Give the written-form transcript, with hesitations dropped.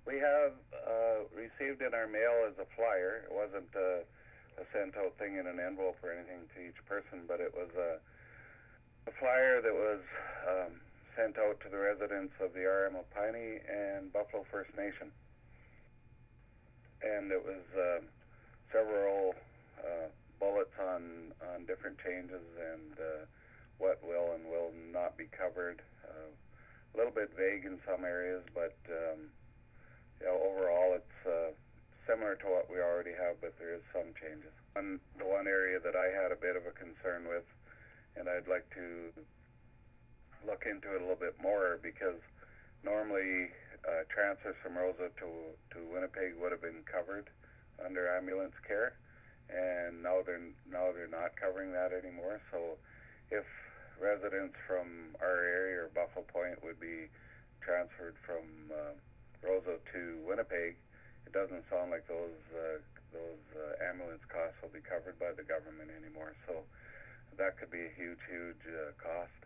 We have received in our mail as a flyer. It wasn't a sent out thing in an envelope or anything to each person, but it was a flyer that was sent out to the residents of the RMO Piney and Buffalo First Nation. And it was several bullets on different changes and what will and will not be covered. A little bit vague in some areas, but overall it's similar to what we already have, but there is some changes. And the one area that I had a bit of a concern with, and I'd like to look into it a little bit more, because normally transfers from Roseau to Winnipeg would have been covered under ambulance care, and now they're not covering that anymore. So if residents from our area or Buffalo Point would be transferred from Roseau to Winnipeg, it doesn't sound like those ambulance costs will be covered by the government anymore. So that could be a huge cost.